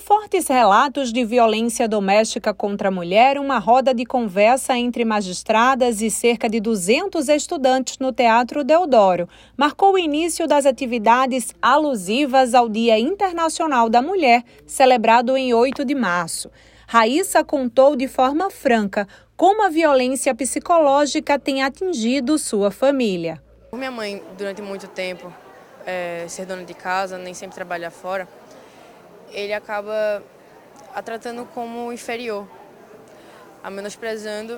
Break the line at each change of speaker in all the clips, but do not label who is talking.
fortes relatos de violência doméstica contra a mulher, uma roda de conversa entre magistradas e cerca de 200 estudantes no Teatro Deodoro marcou o início das atividades alusivas ao Dia Internacional da Mulher, celebrado em 8 de março. Raíssa contou de forma franca como a violência psicológica tem atingido sua família.
Minha mãe, durante muito tempo, ser dona de casa, nem sempre trabalhar fora, ele acaba a tratando como inferior, a menosprezando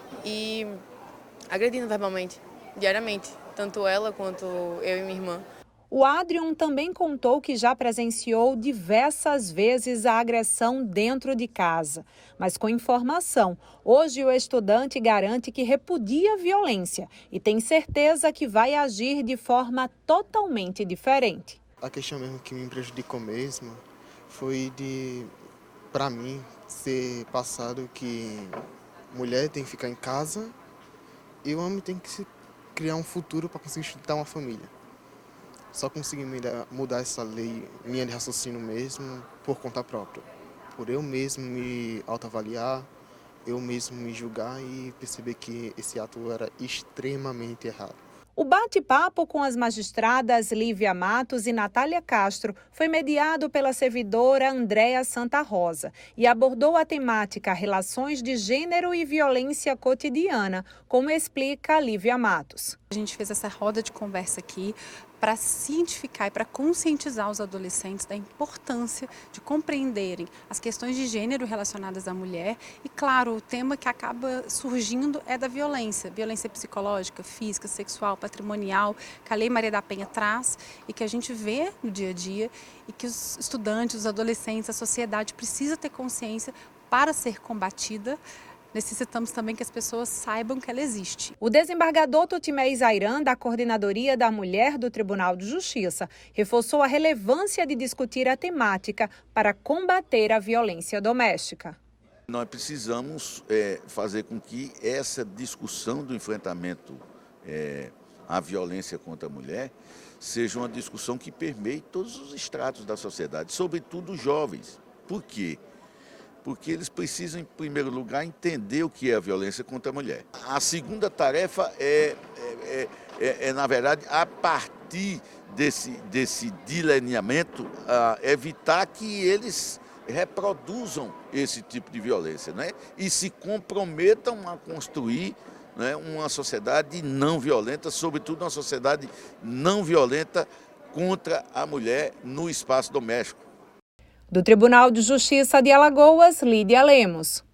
e agredindo verbalmente, diariamente, tanto ela quanto eu e minha irmã.
O Adrian também contou que já presenciou diversas vezes a agressão dentro de casa. Mas com informação, hoje o estudante garante que repudia a violência e tem certeza que vai agir de forma totalmente diferente.
A questão mesmo que me prejudicou mesmo foi para mim, ser passado que mulher tem que ficar em casa e o homem tem que criar um futuro para conseguir sustentar uma família. Só consegui mudar essa lei minha de raciocínio mesmo por conta própria. Por eu mesmo me autoavaliar, eu mesmo me julgar e perceber que esse ato era extremamente errado.
O bate-papo com as magistradas Lívia Matos e Natália Castro foi mediado pela servidora Andréa Santa Rosa e abordou a temática relações de gênero e violência cotidiana, como explica a Lívia Matos.
A gente fez essa roda de conversa aqui para cientificar e para conscientizar os adolescentes da importância de compreenderem as questões de gênero relacionadas à mulher e, claro, o tema que acaba surgindo é da violência psicológica, física, sexual, patrimonial, que a Lei Maria da Penha traz e que a gente vê no dia a dia e que os estudantes, os adolescentes, a sociedade precisa ter consciência para ser combatida. Necessitamos também que as pessoas saibam que ela existe.
O desembargador Tutimé Zairan, da Coordenadoria da Mulher do Tribunal de Justiça, reforçou a relevância de discutir a temática para combater a violência doméstica.
Nós precisamos fazer com que essa discussão do enfrentamento à violência contra a mulher seja uma discussão que permeie todos os estratos da sociedade, sobretudo os jovens. Por quê? Porque eles precisam, em primeiro lugar, entender o que é a violência contra a mulher. A segunda tarefa na verdade, a partir desse delineamento, evitar que eles reproduzam esse tipo de violência, né? E se comprometam a construir, né, uma sociedade não violenta, sobretudo uma sociedade não violenta contra a mulher no espaço doméstico.
Do Tribunal de Justiça de Alagoas, Lídia Lemos.